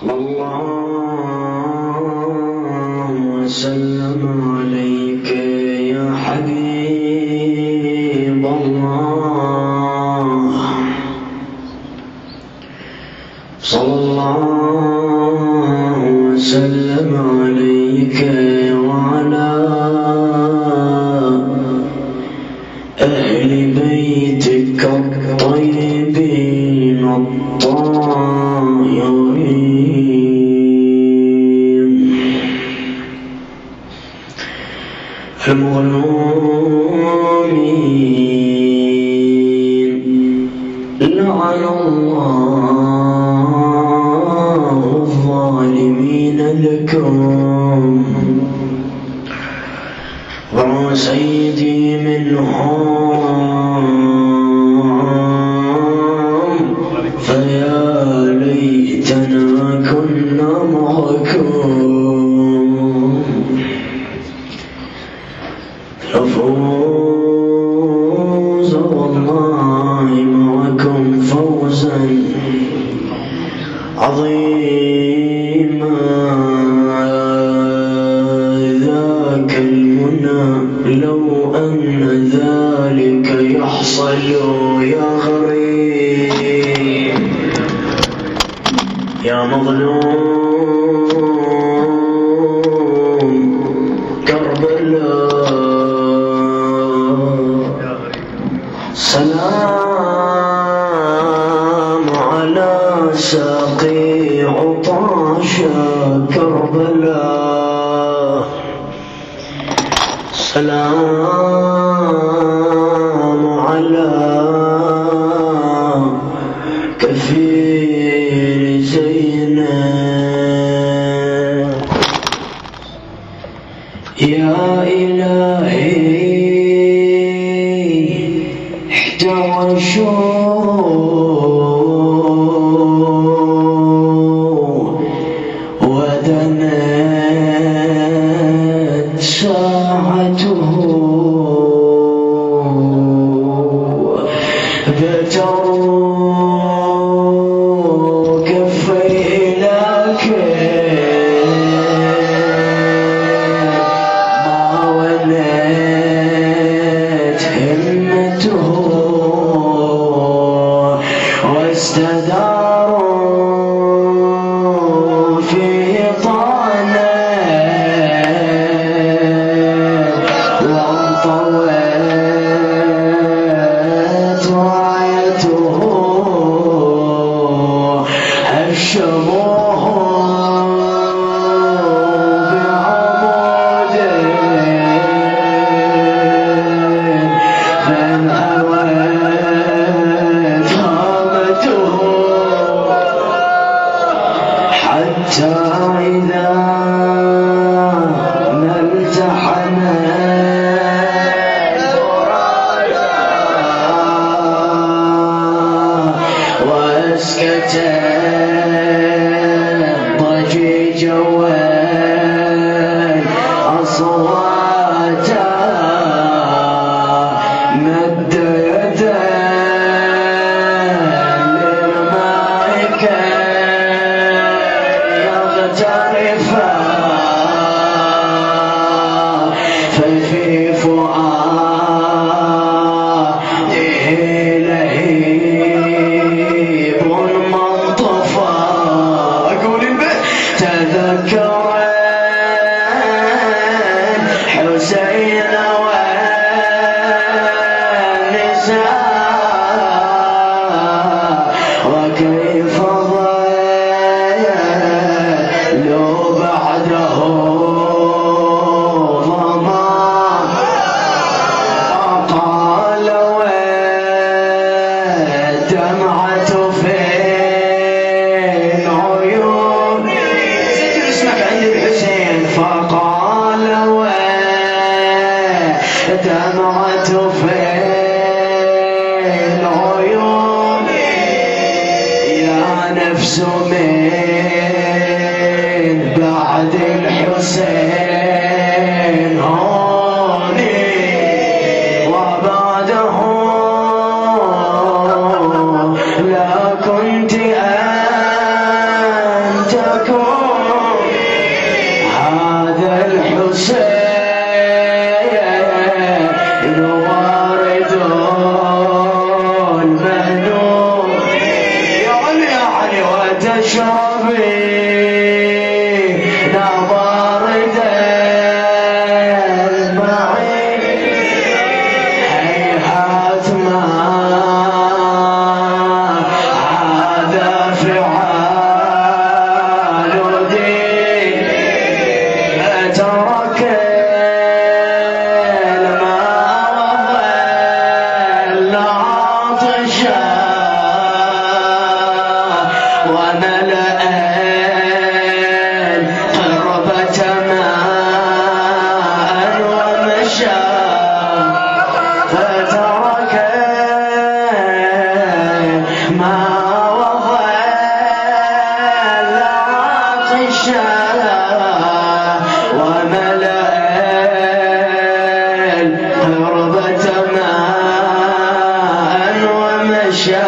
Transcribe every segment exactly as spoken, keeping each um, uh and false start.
صلى الله وسلم عليك يا حبيب الله. صلى الله وسلم عليك وعلى أهل بيتك الطيبين الطاهرين المظلومين. لعن الله الظالمين لكم. وسيدي منهم فيا ليتنا كنا معكم نفوز والله معكم فوزا عظيما. ذاك المنى لو أن ذلك يحصل يا غريب يا مظلوم كربلاء. سلام على ساقي عطاشا كربلاء. سلام على كفير زينب. يا إلهي احتوشوا ودنت ساعته بتروا كفيه لكن ما ولت همته واستداروا في طعنه وانطوت رايته هشموه بعموده فانهوت هامته حتى إذا ما التحمت واسكتت ضجيج والأصواتا مد يده للمائكة يغترفا ففي فؤاده لهيب منطفى. أقول البيت تذكر حسين والنساء وكيف ضلوا بعده ظما قالوا الدمعة في العيون. سجل اسمك عند الحسين. فقالوا الدمعة في العيون يا نفس من بعد الحسين هوني وبعده لا كنت أنت تكون هذا الحسين وارد المهنون يعني يعني وتشربي نبارد المعين هيهات ما هذا فعال دين ترك الماء والعطشا وملأ القربة ماء ومشى فترك ما وظل عطشا وملأ القربة ماء ومشى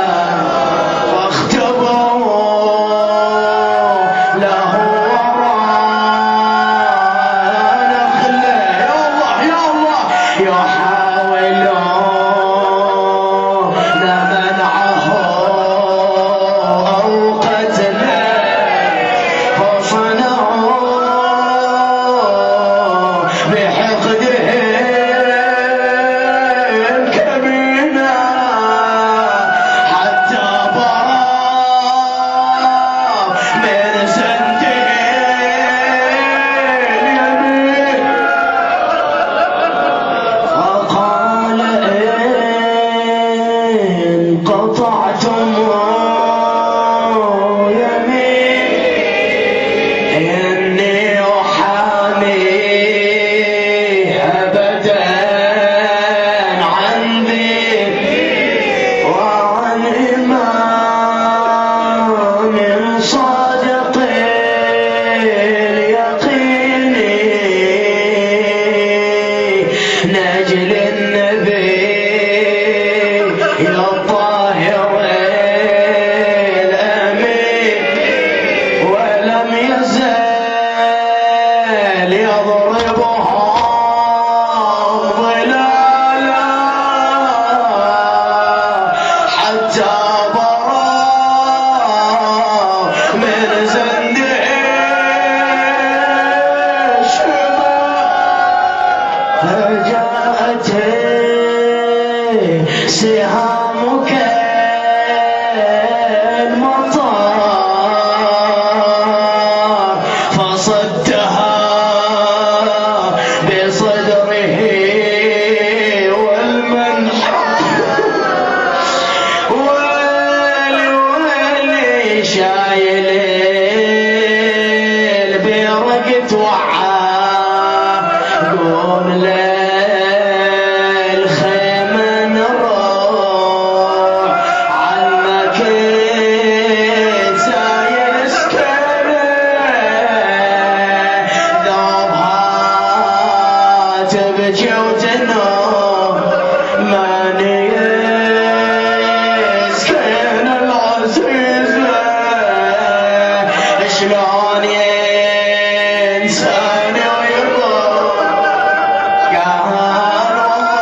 سهامك المطار فصدها بصدره والمنحر والي والي شايل البرق توعى قوم له شلون ينساني ويروح قهر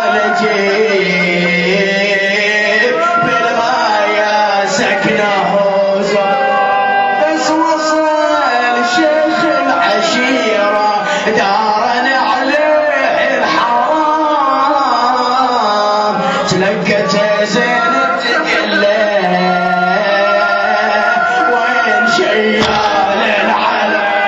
والجيب بالغاية سكنه بس وصل شيخ العشيرة دارن عليه الحرام تلقت زينب تقل له وين شيال العلم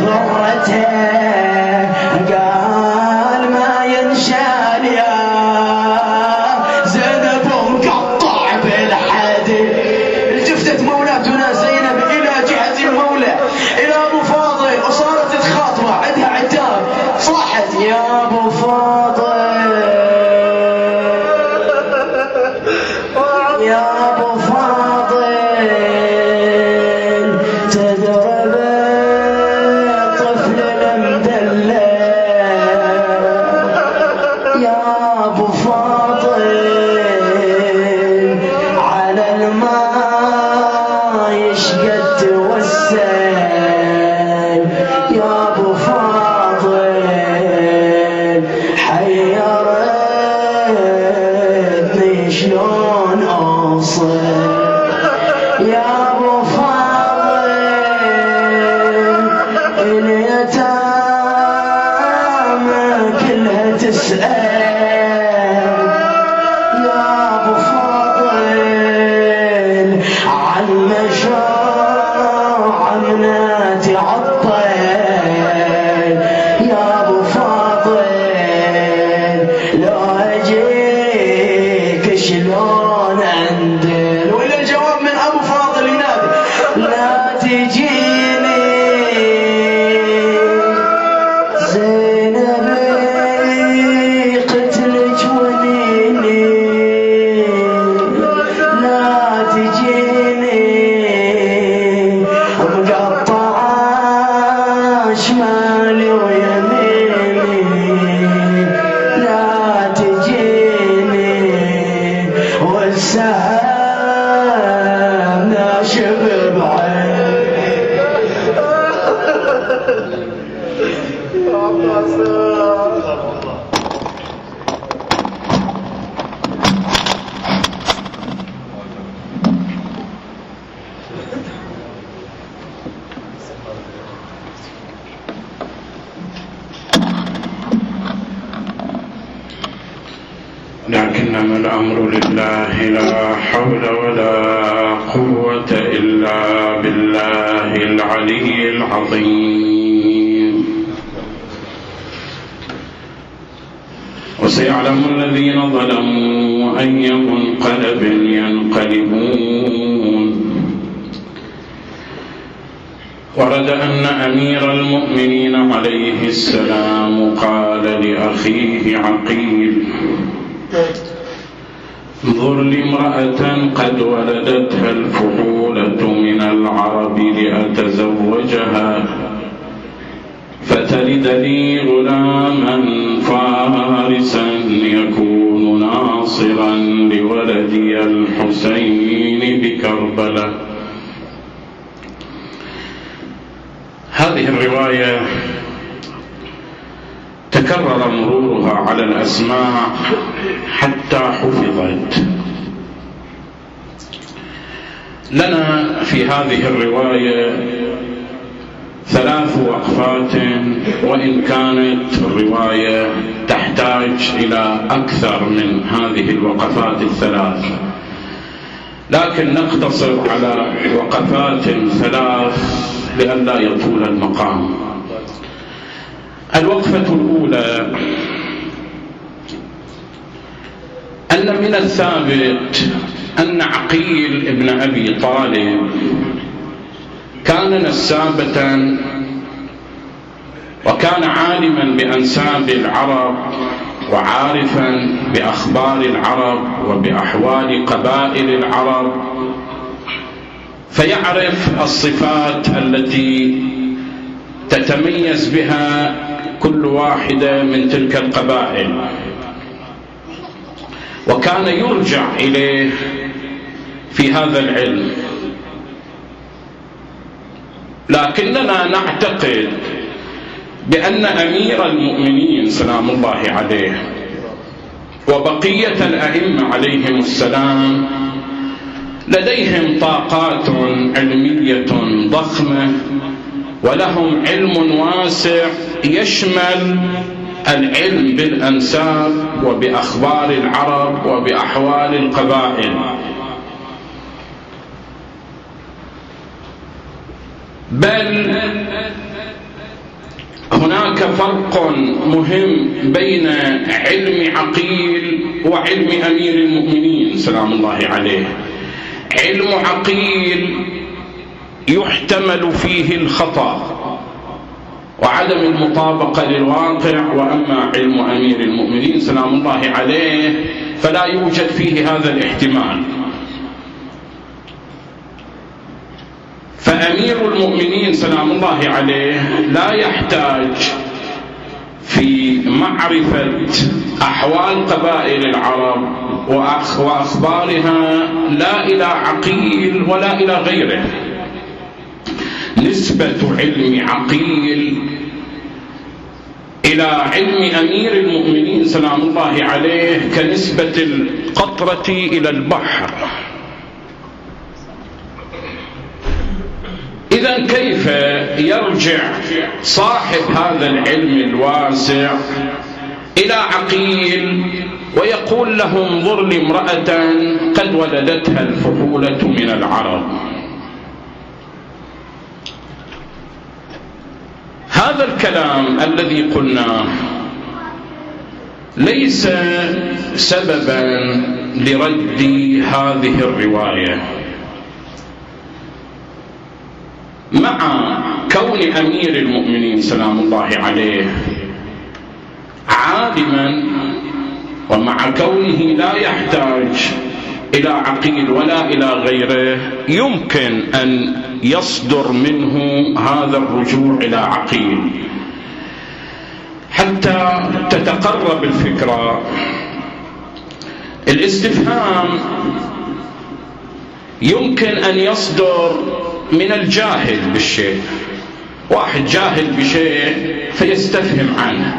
غرته قال ما ينشال يا زينب مقطع بالحديد. التفتت مولاتنا زينب إلى جهة المولى إلى أبو فاضل وصارت تخاطبه عندها عتاب صاحت يا أبو فاضل يا أبو فاضل تدرب الطفل المدلل يا أبو فاضل على الماء يشقد توسل يا أبو فاضل حيرتني شلون أوصل يا أبو فاضل اليتامى كلها تسأل يا أبو فاضل عن مشاع مناتي عطل يا أبو فاضل لو أجيك شلون أندل. وإلى الجواب من أبو فاضل ينادي لا تجيني زينب قتلك ونيني لا تجيني مقطعة شمالي ويميني لا تجيني والسهام ناشب بعين. لكنما الأمر لله لا حول ولا قوة إلا بالله العلي العظيم. وسيعلم الذين ظلموا أي منقلب ينقلبون. ورد أن أمير المؤمنين عليه السلام قال لأخيه عقيل انظر لي امرأة قد ولدتها الفحولة من العرب لأتزوجها فتلد لي غلاما فارسا يكون ناصرا لولدي الحسين بكربلاء. هذه الرواية تكرر مرورها على الأسماع حتى حفظت. لنا في هذه الرواية ثلاث وقفات، وإن كانت الرواية تحتاج إلى أكثر من هذه الوقفات الثلاث، لكن نقتصر على وقفات ثلاث لئلا يطول المقام. الوقفة الأولى أن من الثابت أن عقيل ابن أبي طالب كان نسابة وكان عالما بأنساب العرب وعارفا بأخبار العرب وبأحوال قبائل العرب، فيعرف الصفات التي تتميز بها كل واحدة من تلك القبائل، وكان يرجع إليه في هذا العلم. لكننا نعتقد بأن أمير المؤمنين سلام الله عليه وبقية الأئمة عليهم السلام لديهم طاقات علمية ضخمة، ولهم علم واسع يشمل العلم بالأنساب وبأخبار العرب وبأحوال القبائل، بل هناك فرق مهم بين علم عقيل وعلم أمير المؤمنين سلام الله عليه. علم عقيل يحتمل فيه الخطأ وعدم المطابقة للواقع، وأما علم أمير المؤمنين سلام الله عليه فلا يوجد فيه هذا الاحتمال. فأمير المؤمنين سلام الله عليه لا يحتاج في معرفة أحوال قبائل العرب وأخبارها لا إلى عقيل ولا إلى غيره. نسبة علم عقيل إلى علم أمير المؤمنين سلام الله عليه كنسبة القطرة إلى البحر. إذن كيف يرجع صاحب هذا العلم الواسع إلى عقيل ويقول له انظر لي امرأة قد ولدتها الفحولة من العرب؟ هذا الكلام الذي قلناه ليس سببا لرد هذه الرواية، مع كون أمير المؤمنين سلام الله عليه عالما ومع كونه لا يحتاج إلى عقيل ولا إلى غيره يمكن أن يصدر منه هذا الرجوع إلى عقيل. حتى تتقرب الفكرة، الاستفهام يمكن أن يصدر من الجاهل بالشيء، واحد جاهل بشيء فيستفهم عنه.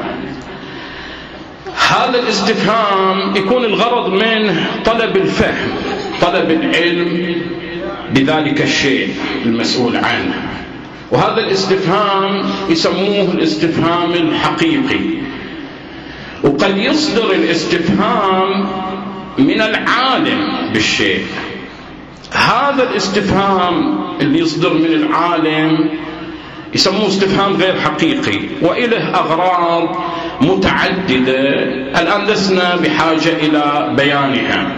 هذا الاستفهام يكون الغرض منه طلب الفهم، طلب العلم بذلك الشيء المسؤول عنه، وهذا الاستفهام يسموه الاستفهام الحقيقي. وقد يصدر الاستفهام من العالم بالشيء. هذا الاستفهام اللي يصدر من العالم يسموه استفهام غير حقيقي وإله أغراض متعددة الآن لسنا بحاجة إلى بيانها.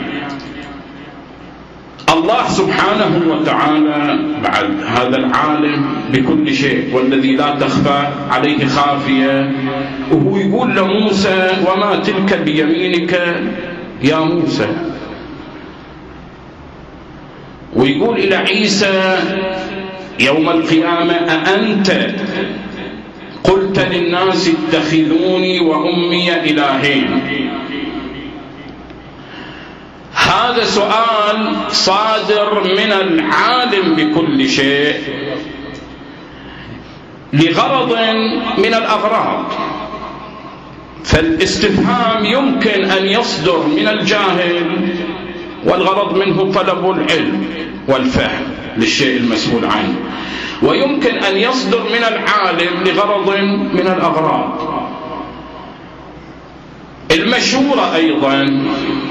الله سبحانه وتعالى بعد هذا العالم بكل شيء والذي لا تخفى عليه خافية، وهو يقول لموسى وما تلك بيمينك يا موسى، ويقول إلى عيسى يوم القيامة أأنت قلت للناس اتخذوني وأمي إلهين. هذا سؤال صادر من العالم بكل شيء لغرض من الأغراض. فالاستفهام يمكن أن يصدر من الجاهل والغرض منه طلب العلم والفهم للشيء المسؤول عنه، ويمكن أن يصدر من العالم لغرض من الأغراض. المشورة أيضا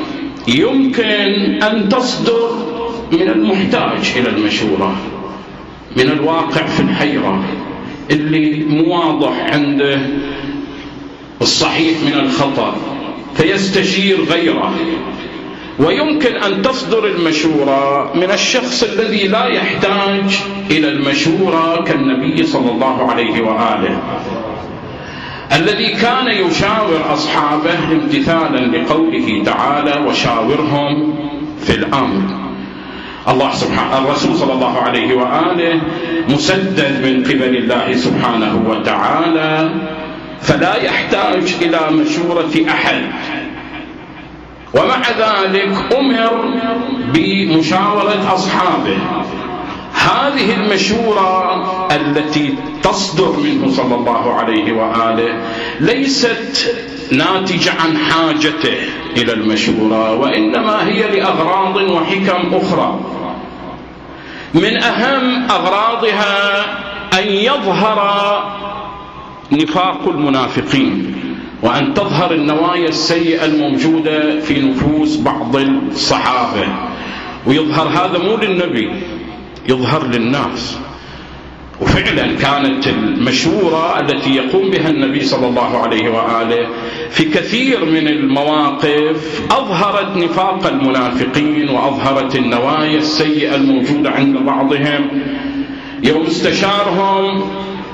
يمكن أن تصدر من المحتاج إلى المشورة، من الواقع في الحيرة اللي مو واضح عنده الصحيح من الخطأ فيستشير غيره. ويمكن أن تصدر المشورة من الشخص الذي لا يحتاج إلى المشورة كالنبي صلى الله عليه وآله، الذي كان يشاور أصحابه امتثالا لقوله تعالى وشاورهم في الأمر. الله سبحانه الرسول صلى الله عليه وآله مسدد من قبل الله سبحانه وتعالى، فلا يحتاج إلى مشورة أحد، ومع ذلك أمر بمشاورة أصحابه. هذه المشورة التي تصدر منه صلى الله عليه وآله ليست ناتجة عن حاجته إلى المشورة، وإنما هي لأغراض وحكم أخرى. من أهم أغراضها أن يظهر نفاق المنافقين، وأن تظهر النوايا السيئة الموجودة في نفوس بعض الصحابة، ويظهر هذا مو للنبي، يظهر للناس. وفعلا كانت المشورة التي يقوم بها النبي صلى الله عليه وآله في كثير من المواقف أظهرت نفاق المنافقين وأظهرت النوايا السيئة الموجودة عند بعضهم. يوم استشارهم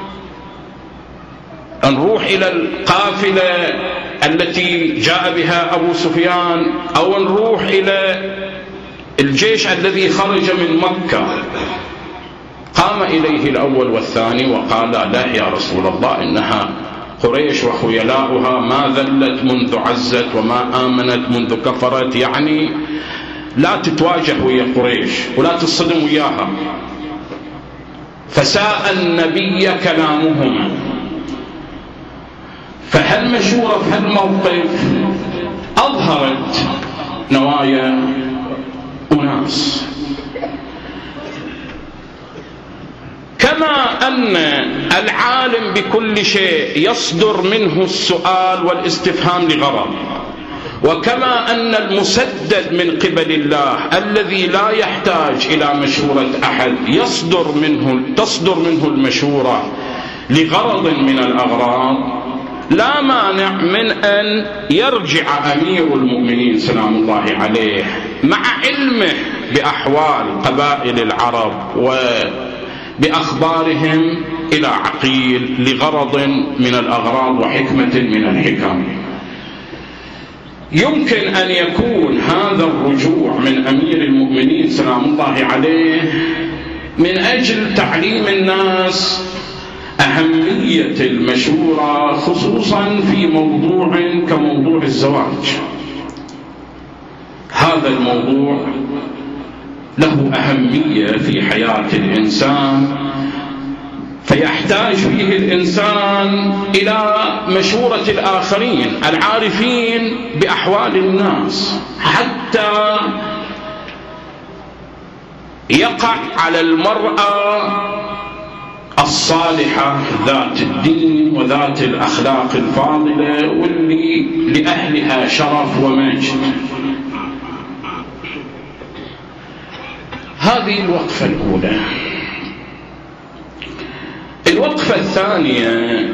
نروح إلى القافلة التي جاء بها أبو سفيان أو نروح إلى الجيش الذي خرج من مكة، قام إليه الأول والثاني وقال: لا يا رسول الله، إنها قريش وخيلاؤها ما ذلت منذ عزت وما آمنت منذ كفرت، يعني لا تتواجه ويا قريش ولا تصدم وياها. فساء النبي كلامهما. فهالمشورة في هالموقف أظهرت نوايا أناس. كما أن العالم بكل شيء يصدر منه السؤال والاستفهام لغرض، وكما أن المسدد من قبل الله الذي لا يحتاج إلى مشورة أحد يصدر منه تصدر منه المشورة لغرض من الأغراض، لا مانع من أن يرجع أمير المؤمنين سلام الله عليه مع علمه بأحوال قبائل العرب وبأخبارهم إلى عقيل لغرض من الأغراض وحكمة من الحكم. يمكن أن يكون هذا الرجوع من أمير المؤمنين سلام الله عليه من أجل تعليم الناس أهمية المشورة، خصوصا في موضوع كموضوع الزواج. هذا الموضوع له أهمية في حياة الإنسان، فيحتاج فيه الإنسان إلى مشورة الآخرين العارفين بأحوال الناس حتى يقع على المرأة الصالحة ذات الدين وذات الأخلاق الفاضلة واللي لأهلها شرف ومجد. هذه الوقفة الأولى. الوقفة الثانية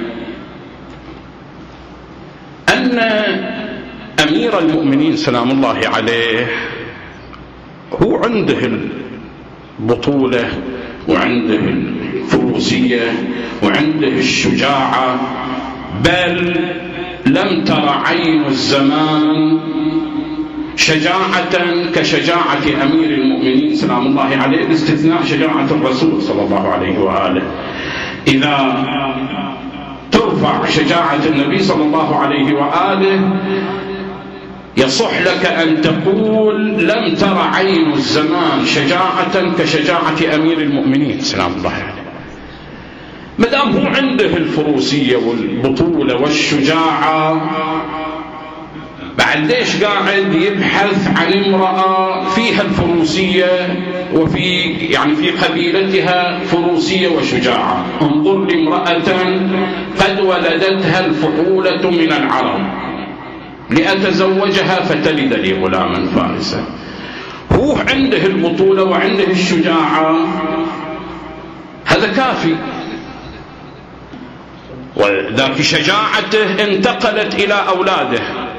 أن أمير المؤمنين سلام الله عليه هو عنده البطولة وعنده الفروسية وعنده الشجاعة، بل لم تر عين الزمان شجاعة كشجاعة أمير المؤمنين سلام الله عليه، باستثناء شجاعة الرسول صلى الله عليه وآله. إذا ترفع شجاعة النبي صلى الله عليه وآله يصح لك أن تقول لم تر عين الزمان شجاعة كشجاعة أمير المؤمنين سلام الله عليه. مدام هو عنده الفروسية والبطولة والشجاعة، بعد ليش قاعد يبحث عن امرأة فيها الفروسية وفي يعني في قبيلتها فروسية وشجاعة؟ انظر لامرأة قد ولدتها الفحولة من العرب لأتزوجها فتلد لي غلاما فارسا. هو عنده البطولة وعنده الشجاعة، هذا كافي. وذاك شجاعته انتقلت إلى أولاده،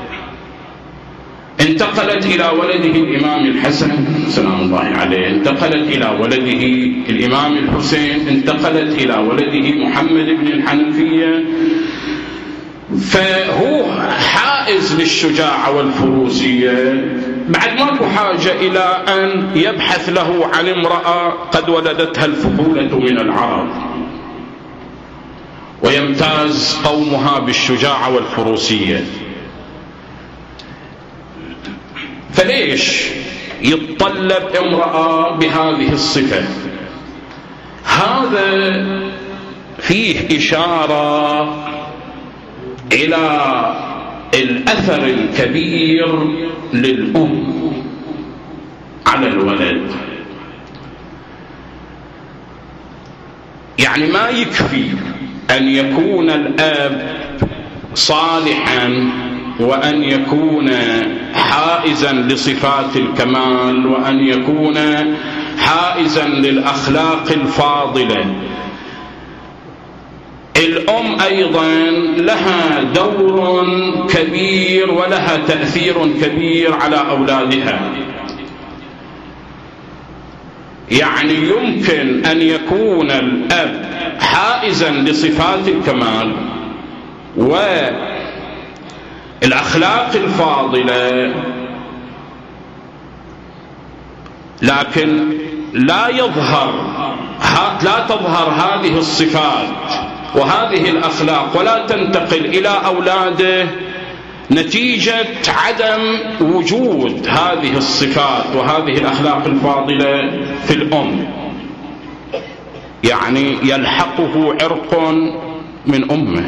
انتقلت إلى ولده الإمام الحسن سلام الله عليه، انتقلت إلى ولده الإمام الحسين، انتقلت إلى ولده محمد بن الحنفية. فهو حائز للشجاعة والفروسية، بعد ماكو حاجة إلى أن يبحث له عن امرأة قد ولدتها الفحولة من العرب ويمتاز قومها بالشجاعة والفروسية. فليش يتطلب امرأة بهذه الصفة؟ هذا فيه إشارة إلى الأثر الكبير للأم على الولد. يعني ما يكفي أن يكون الأب صالحا وأن يكون حائزا لصفات الكمال وأن يكون حائزا للأخلاق الفاضلة، الأم أيضا لها دور كبير ولها تأثير كبير على أولادها. يعني يمكن أن يكون الأب حائزا لصفات الكمال والأخلاق الفاضلة، لكن لا يظهر لا تظهر هذه الصفات وهذه الأخلاق ولا تنتقل إلى أولاده نتيجة عدم وجود هذه الصفات وهذه الأخلاق الفاضلة في الأم. يعني يلحقه عرق من أمه.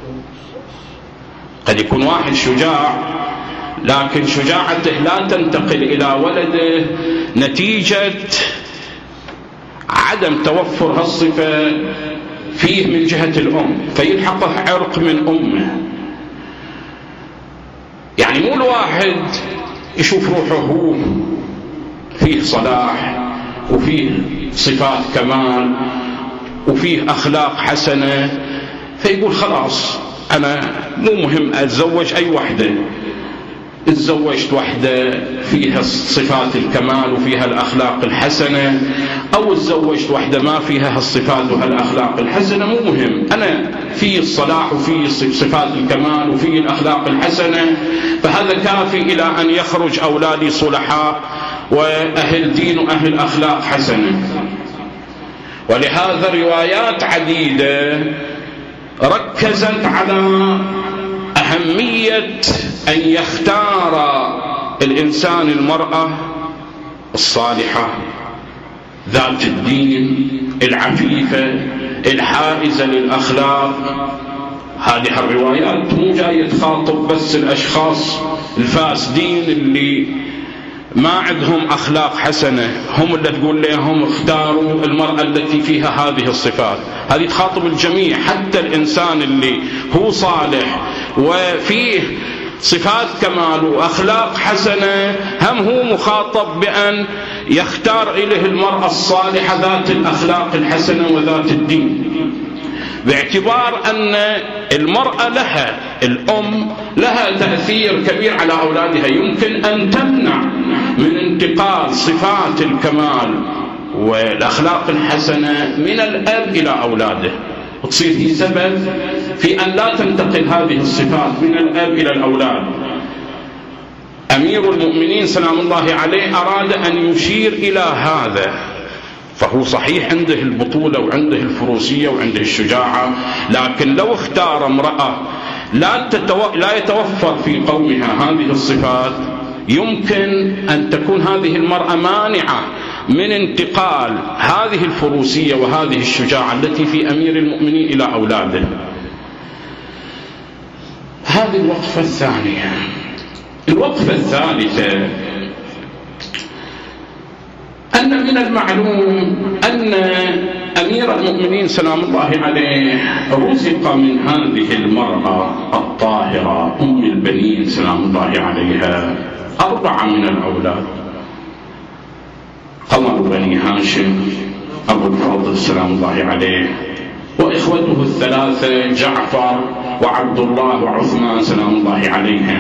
قد يكون واحد شجاع لكن شجاعته لا تنتقل إلى ولده نتيجة عدم توفر هالصفة فيه من جهة الأم، فيلحقه عرق من أمه. يعني مو الواحد يشوف روحه هو فيه صلاح وفيه صفات كمال وفيه أخلاق حسنة فيقول خلاص أنا مو مهم أتزوج أي وحدة، تزوجت وحدة فيها صفات الكمال وفيها الأخلاق الحسنة، أو تزوجت وحدة ما فيها الصفات والأخلاق الحسنة، مو مهم، أنا في الصلاح وفي صفات الكمال وفي الأخلاق الحسنة، فهذا كافي إلى أن يخرج أولادي صلحاء وأهل دين وأهل أخلاق حسنة. ولهذا روايات عديدة ركزت على أهمية أن يختار الإنسان المرأة الصالحة ذات الدين العفيفة الحائزة للأخلاق. هذه الروايات مو جاية تخاطب بس الأشخاص الفاسدين اللي ما عندهم أخلاق حسنة، هم اللي تقول لهم اختاروا المرأة التي فيها هذه الصفات. هذه تخاطب الجميع، حتى الإنسان اللي هو صالح وفيه صفات كمال وأخلاق حسنة هم هو مخاطب بأن يختار إليه المرأة الصالحة ذات الأخلاق الحسنة وذات الدين، باعتبار أن المرأة لها الأم لها تأثير كبير على أولادها. يمكن أن تمنع من انتقال صفات الكمال والأخلاق الحسنة من الأب إلى أولاده، وتصير هي سبب في أن لا تنتقل هذه الصفات من الأب إلى الأولاد. أمير المؤمنين سلام الله عليه أراد أن يشير إلى هذا، فهو صحيح عنده البطولة وعنده الفروسية وعنده الشجاعة، لكن لو اختار امرأة لا, تتو... لا يتوفر في قومها هذه الصفات يمكن أن تكون هذه المرأة مانعة من انتقال هذه الفروسية وهذه الشجاعة التي في أمير المؤمنين إلى أولاده. هذه الوقفة الثانية. الوقفة الثالثة أن من المعلوم أن أمير المؤمنين سلام الله عليه رزق من هذه المرأة الطاهرة أم البنين سلام الله عليها أربعة من الأولاد: قمر بني هاشم، أبو الفضل سلام الله عليه، وإخوته الثلاثة جعفر وعبد الله وعثمان سلام الله عليهم.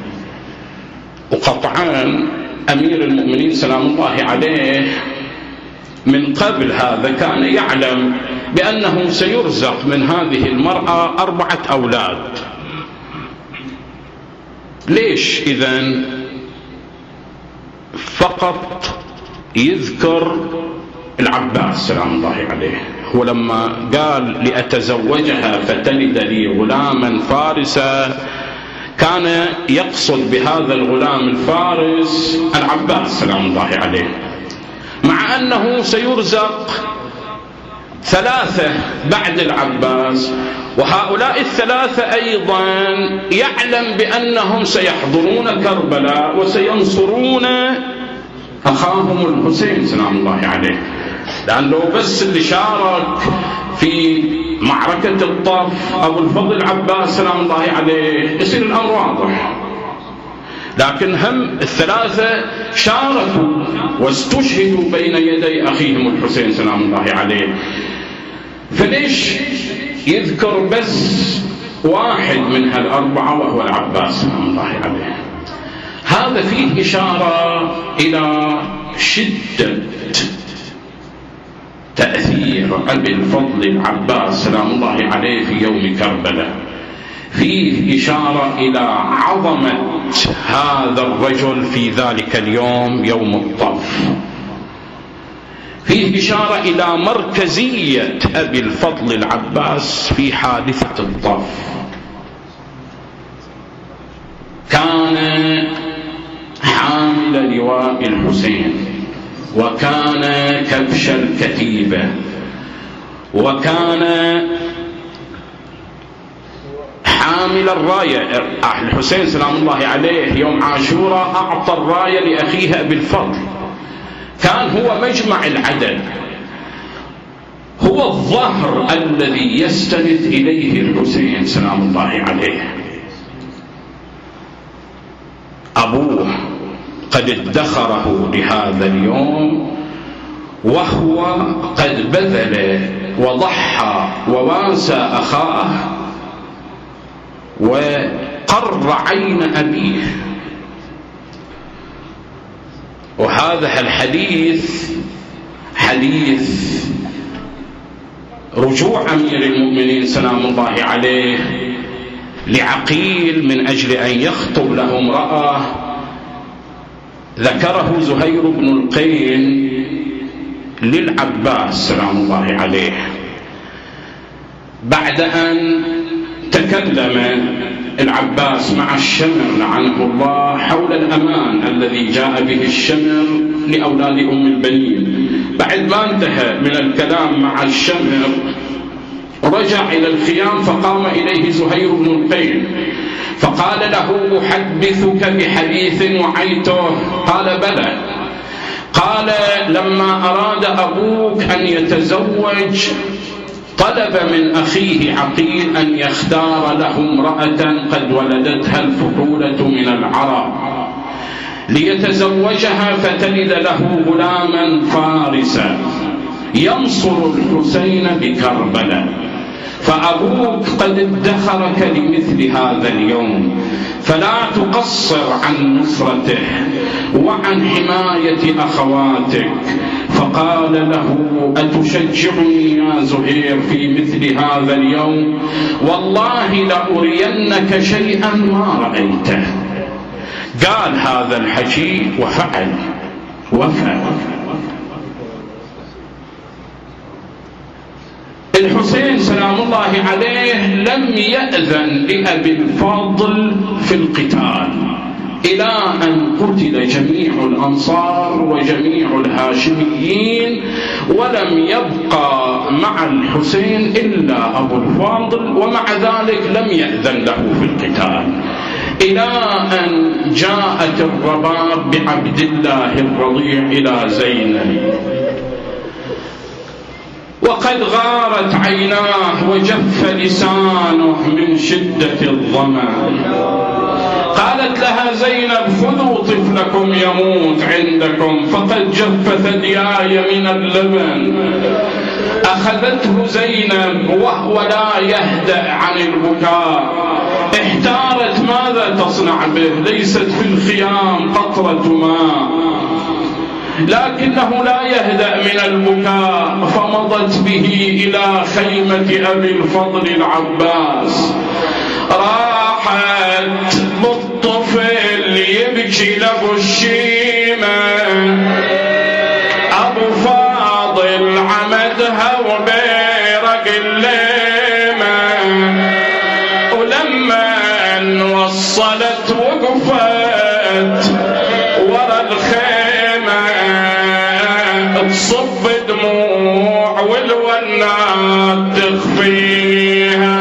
وقطعا أمير المؤمنين سلام الله عليه من قبل هذا كان يعلم بأنه سيرزق من هذه المرأة أربعة أولاد. ليش إذن فقط يذكر العباس سلام الله عليه؟ هو لما قال لأتزوجها فتلد لي غلاما فارسا كان يقصد بهذا الغلام الفارس العباس سلام الله عليه، مع أنه سيرزق ثلاثة بعد العباس، وهؤلاء الثلاثة أيضا يعلم بأنهم سيحضرون كربلاء وسينصرون أخاهم الحسين سلام الله عليه، لأن لو بس اللي شارك في معركة الطف أبو الفضل العباس سلام الله عليه يصير الأمر واضح، لكن هم الثلاثة شاركوا واستشهدوا بين يدي أخيهم الحسين سلام الله عليه. فليش يذكر بس واحد من هالأربعة وهو العباس سلام الله عليه. هذا فيه إشارة إلى شدة تأثير أبي الفضل العباس سلام الله عليه في يوم كربلاء، فيه إشارة إلى عظمة هذا الرجل في ذلك اليوم يوم الطف، فيه إشارة إلى مركزية أبي الفضل العباس في حادثة الطف. كان حامل لواء الحسين، وكان كبش الكتيبة، وكان حامل الراية. الحسين سلام الله عليه يوم عاشوراء أعطى الراية لأخيه أبي الفضل، كان هو مجمع العدل، هو الظهر الذي يستند إليه الحسين سلام الله عليه. أبوه قد ادخره لهذا اليوم، وهو قد بذل وضحى وواسى أخاه وقر عين أبيه. وهذا الحديث حديث رجوع أمير المؤمنين سلام الله عليه لعقيل من أجل أن يخطب له امرأة، ذكره زهير بن القين للعباس سلام الله عليه بعد أن تكلم العباس مع الشمر لعنه الله حول الأمان الذي جاء به الشمر لأولاد أم البنين. بعد ما انتهى من الكلام مع الشمر رجع إلى الخيام، فقام إليه زهير بن القين فقال له: أحدثك بحديث وعيته؟ قال: بلى. قال: لما أراد أبوك أن يتزوج طلب من أخيه عقيل أن يختار له امرأة قد ولدتها الفحولة من العرب ليتزوجها فتلد له غلاما فارسا ينصر الحسين بكربلاء، فأبوك قد ادخرك لمثل هذا اليوم، فلا تقصر عن نصرته وعن حماية أخواتك. فقال له: أتشجعني يا زهير في مثل هذا اليوم؟ والله لأرينك شيئا ما رأيته. قال هذا الحكي وفعل وفعل. الحسين سلام الله عليه لم يأذن لأبي الفضل في القتال إلى أن قتل جميع الأنصار وجميع الهاشميين، ولم يبقى مع الحسين إلا أبو الفضل، ومع ذلك لم يأذن له في القتال إلى أن جاءت الرباب بعبد الله الرضيع إلى زينب، وقد غارت عيناه وجف لسانه من شدة الظمأ. قالت لها زينب: خذوا طفلكم يموت عندكم فقد جف ثدياي من اللبن. أخذته زينب وهو لا يهدأ عن البكاء، احتارت ماذا تصنع به، ليست في الخيام قطرة ماء، لكنه لا يهدأ من البكاء، فمضت به إلى خيمة أبي الفضل العباس. راحت بالطفل يبكي لأبو الشيمة، أبو فاضل عمدها وبيرق الليمة، ولما وصلت وقفت ورا الخيمة تصب دموع والونات تخفيها.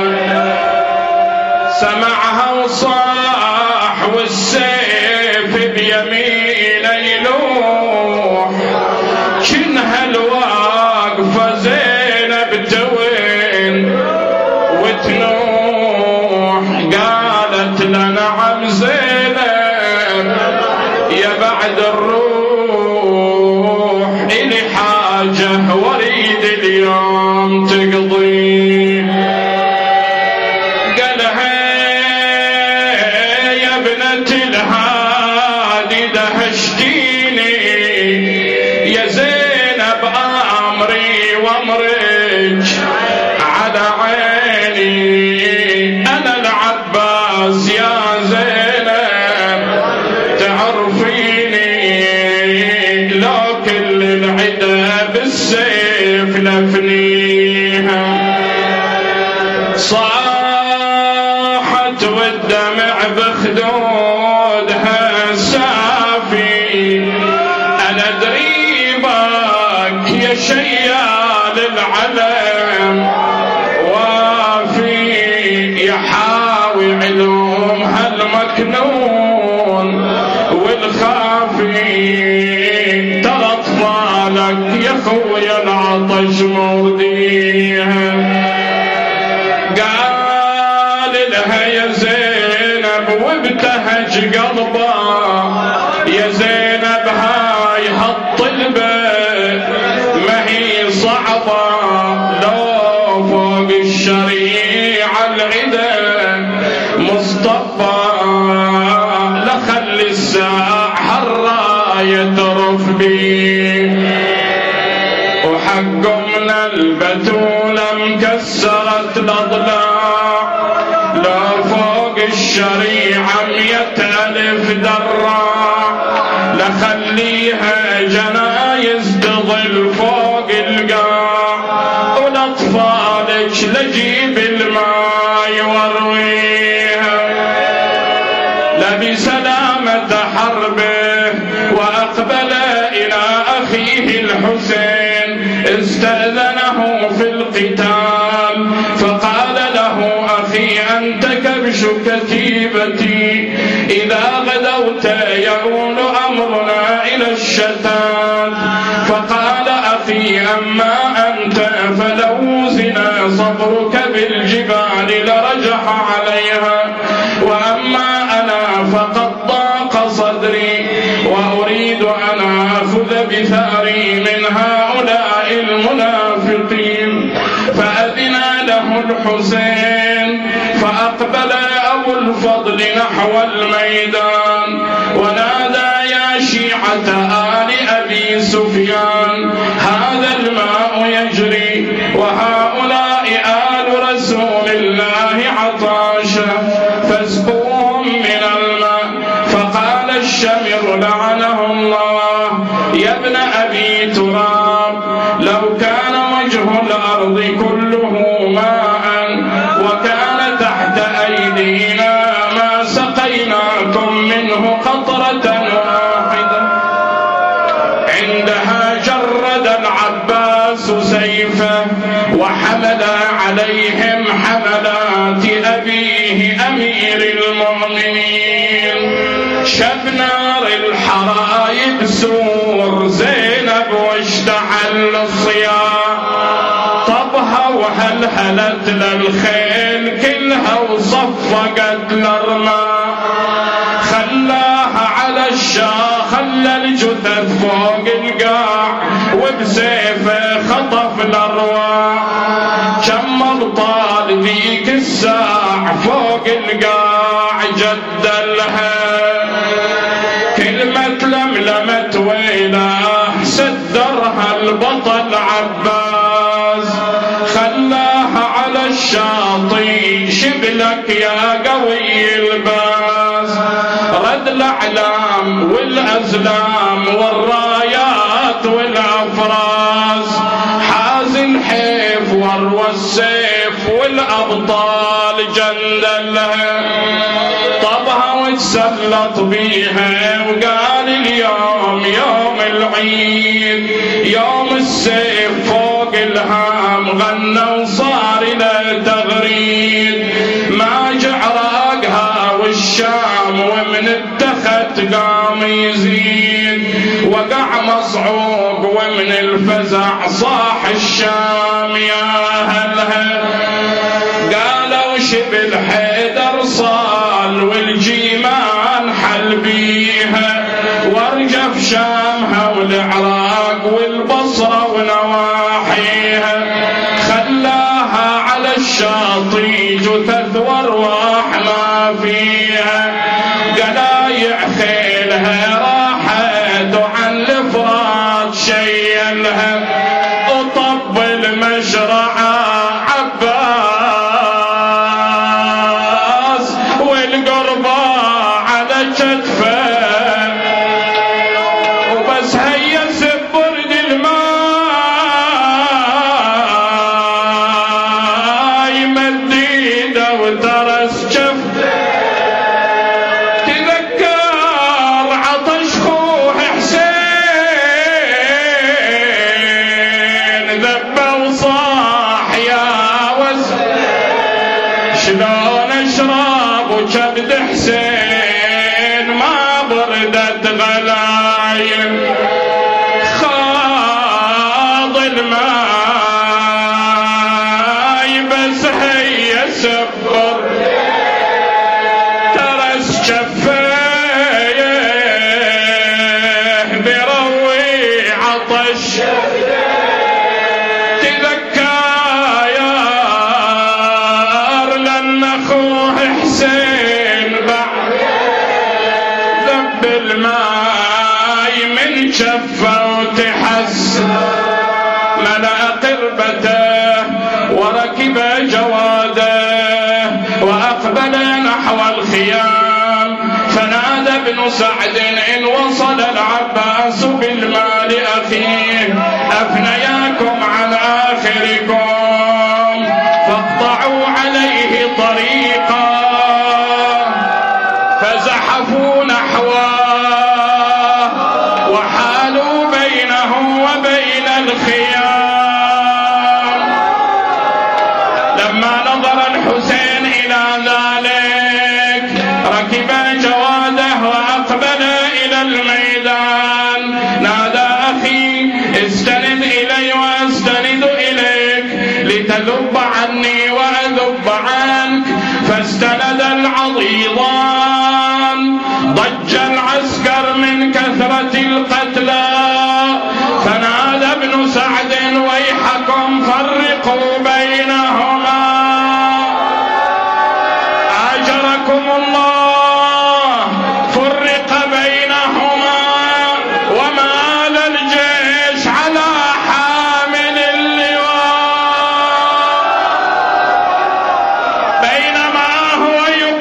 سمعها وصاح والسيف بيمينه يلوح، كنها الواقفة زينب توين وتنوح. قالت له: نعم زينب يا بعد الروح، إلي حاجة وريد اليوم تقضي. يحاوي علومها المكنون والخافي، ترى اطفالك يا خويا العطش موديها. قال لها يا زينب وابتهج قلبها، يا زينب هاي هالطلبة ما هي صعبة، لو فوق الشريعة العدا مصطفى لخلي الساعة الراية ترف بي، وحق من البتولة مكسرت الأضلاع، لو فوق الشريعة مية ألف دراع، لخليها جنايز تظل فوق القاع، ولأطفالك لجيب الماء وارويها. لبي سلامة حربه وأقبل إلى أخيه الحسين، استأذنه في القتال فقال له أخي أنت كبش كتيبتي، إذا غدوت يؤول أمرنا إلى الشتات. فقال أخي أما أنت فلو زنا صبرك بالجبال لرجح عليها، وأما أنا فقد ضاق صدري وأريد أن أخذ بثأري من هؤلاء المنافقين. فأذن له الحسين فأقبل أبو الفضل نحو الميدان ونادى يا شيعة آل أبي سفيان، هذا الماء يجري وهؤلاء آل رسول الله عطاشا، فاسقوهم من الماء. فقال الشمر لعنه الله يا ابن أبي تراب، لو كان وجه الأرض كله ماء وكان تحت أيدينا ما سقيناكم منه قطرة واحدة. عندها جرد العباس سيفه وحمل عليهم حملات أبيه أمير المؤمنين. شب نار الحرايب سور زينب واشتعل الصيام، طبها وهلهلت للخيل كلها وصفقت للرماء، خلاها على الشاه خلى الجثث فوق القاع، وبسيفه خطف الارواح. كم طال ذيك الساع فوق القاع جدلها، كلمة لملمت ويلاه سدرها البطل عباس، خلاها على الشاطئ شبلك يا قوي الباس. رد الأعلام والأزلام والرايات والأفراس، حاز الحيف واروى السيف والأبطال جندلها، طبها وتسلط بيها وقال اليوم يوم العيد، يوم السيف فوق الهام غنى وصار له تغريد. ما جعراقها والشام ومن التخت قام يزيد، وقع مصعوب ومن الفزع صاح الشام يا هلها. قالوا شبل حيدر صال والجيمان حل بيها، وارجف شامها والعراق والبصرة ونواحيها، خلاها على الشاطئ جثث وارواح ما فيها. قلايع خيلها راحت وعن الفرات شيلها، وطب المشرعة عباس والقربة على كتفه، وبس هيس برد الماء مديده وترس كفه. تذكر عطش خوه حسين ذبه وصاح يا وز، شلون واشرب وكبد حسين ما بردت غلايم خاض الماي بس هي سبر ترس شفيه بروي عطش تذكر لأن أخوه حسين بعد ذب الماي من شفه وتحس ملأ قربته وركب جواده وأقبل نحو الخيام فنادى ابن سعد إن وصل العباس بالمال أخيه أفنياكم عن آخركم فاقطعوا عليه طريقا فزحفوا نحوه وحالوا بينه وبين الخيام. لما نظر الحسين إلى ذلك ركب جواده وأقبل إلى الميدان نادى أخي استند إلي وأستند إليك لتذب عني وأذب عنك فاستند العضيضان ضج العسكر من كثرة القتلى فنادى ابن سعد ويحكم فرقوا بينهما أجركم الله فرق بينهما ومال الجيش على حامل اللواء بينما هو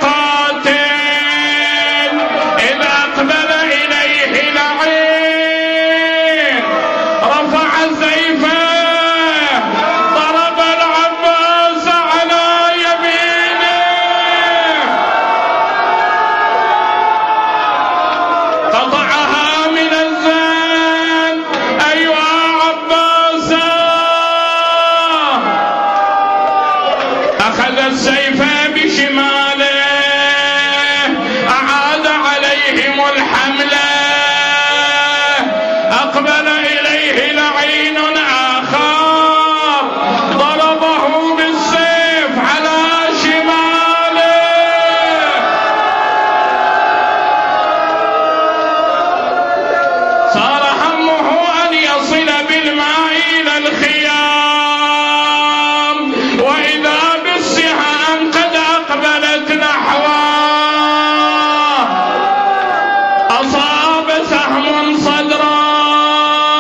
يقاتل إذ أقبل إليه لعين رفع سيفه ضرب العباس على يمينه قطعها من الزاد أيها عباس أخذ السيف بشماله أعاد عليهم الحملة أقبل إليه لعين آخر ضربه بالسيف على شماله صار همه أن يصل بالماء إلى الخيام وإذا بالسهام قد أقبلت نحوه أصاب سهم صدره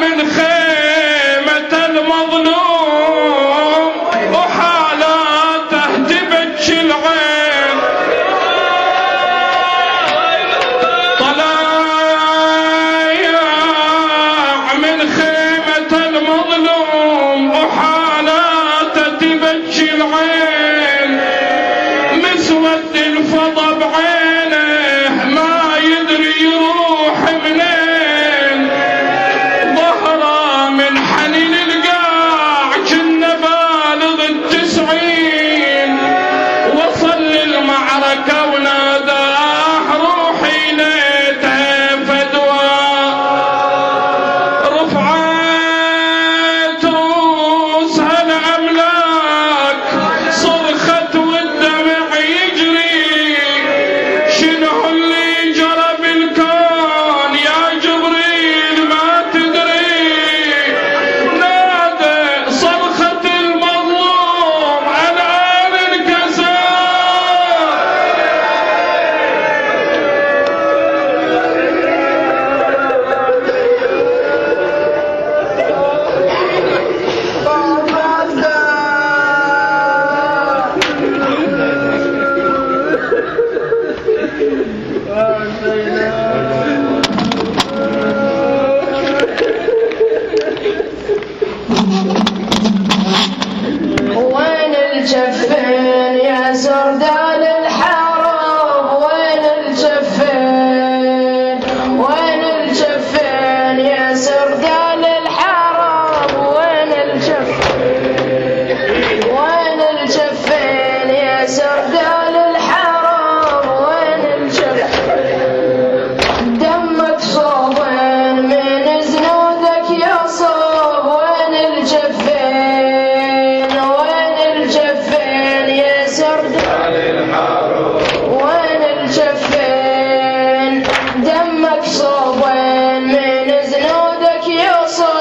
من خيمة المظلوم وحالاته تبكي العين. طلايا من خيمة المظلوم وحالاته تبكي العين. مسود الفضا بعينه ما يدري يروح منين. ظهره من حنين القاع كنا بالغ التسعين. وصل للمعركة وناداه روحي ليته فدوى. رفعت روسها الأملاك صرخت والدمع يجري. شنو اللي جرى بالكون يا جبريل ما تدري. نادى صرخة المظلوم على عين الكسار. وين الجفين يا سردال الحرب. وين الجفين وين الجفين يا سردال الحرب. وين الجفين وين الجفين يا سردال الحرب. وين الجفين دمك صوبين من زنودك يا صوب. وين الجفين وين الجفين يا سردال الحرب. وين الجفين دمك صوبين من زنودك يا صوب.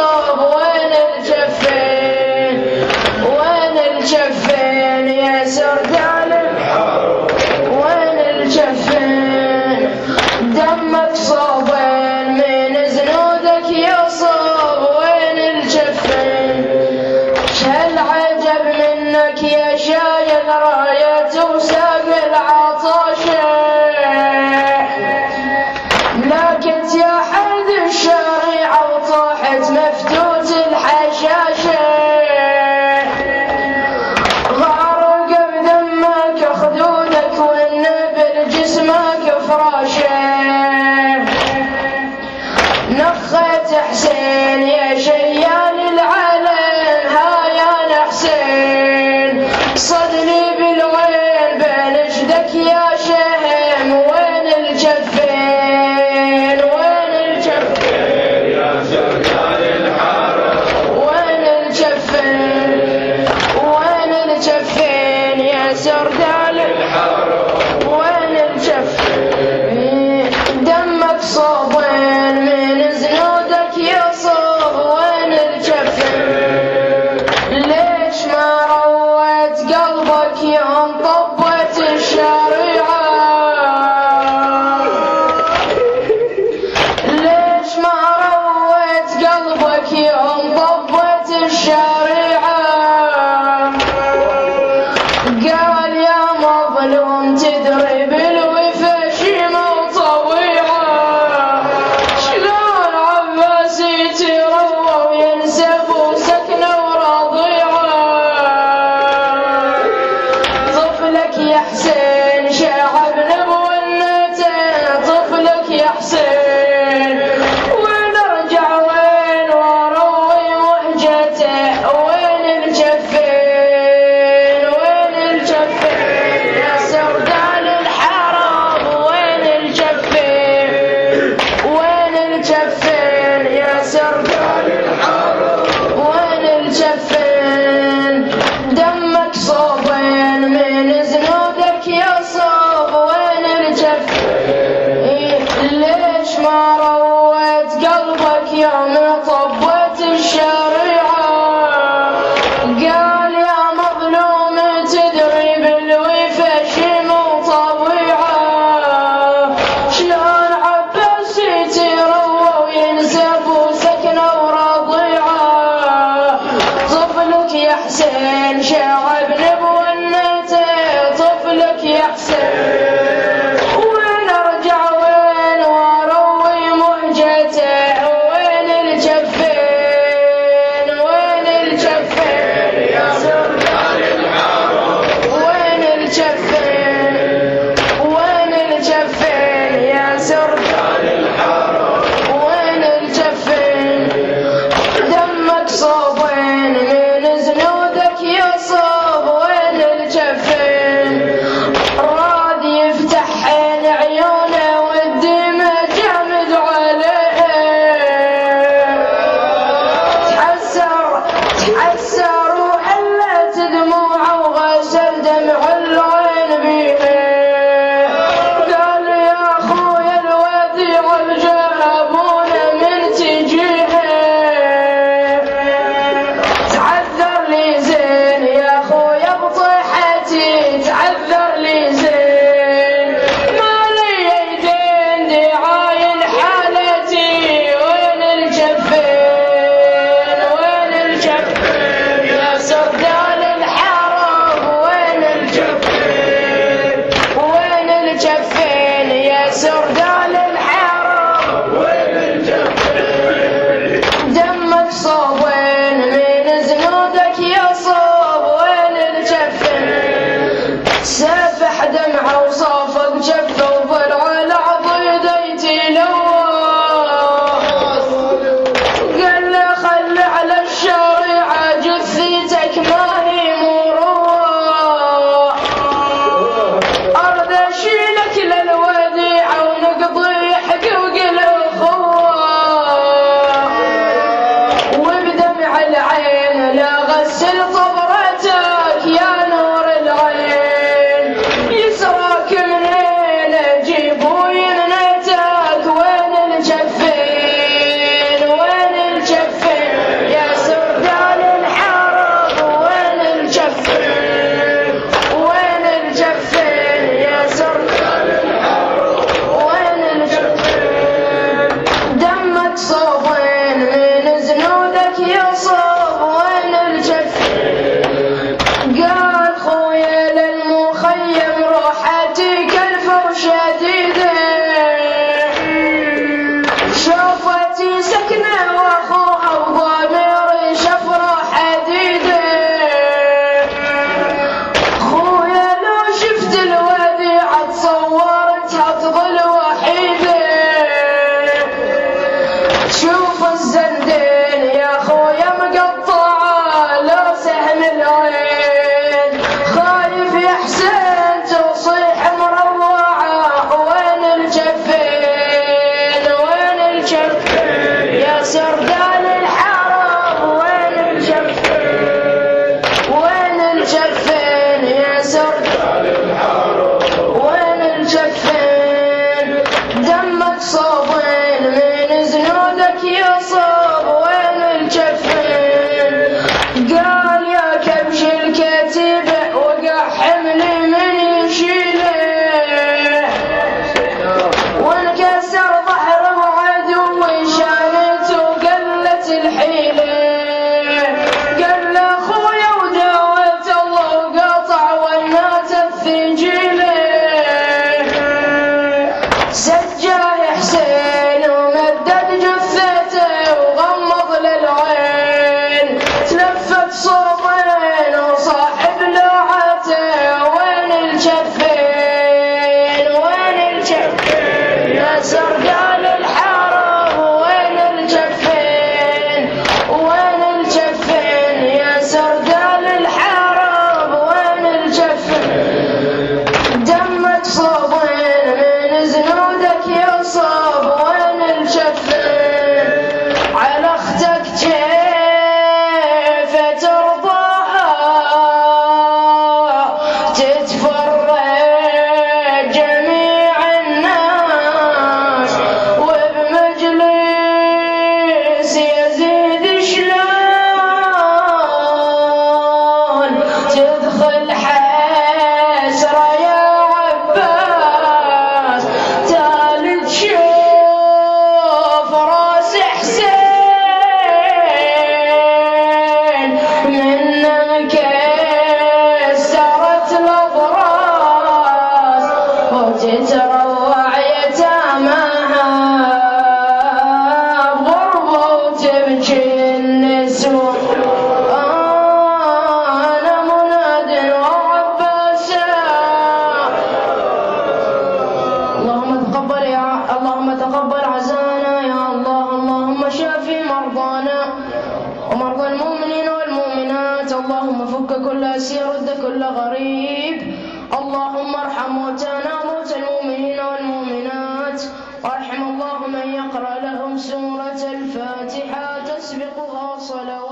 اللهم تقبل عزانا يا الله. اللهم شافي مرضانا ومرضى المؤمنين والمؤمنات. اللهم فك كل أسير، رد كل غريب. اللهم ارحم موتانا موتى المؤمنين والمؤمنات، وارحم الله من يقرأ لهم سورة الفاتحة تسبقها صلوات.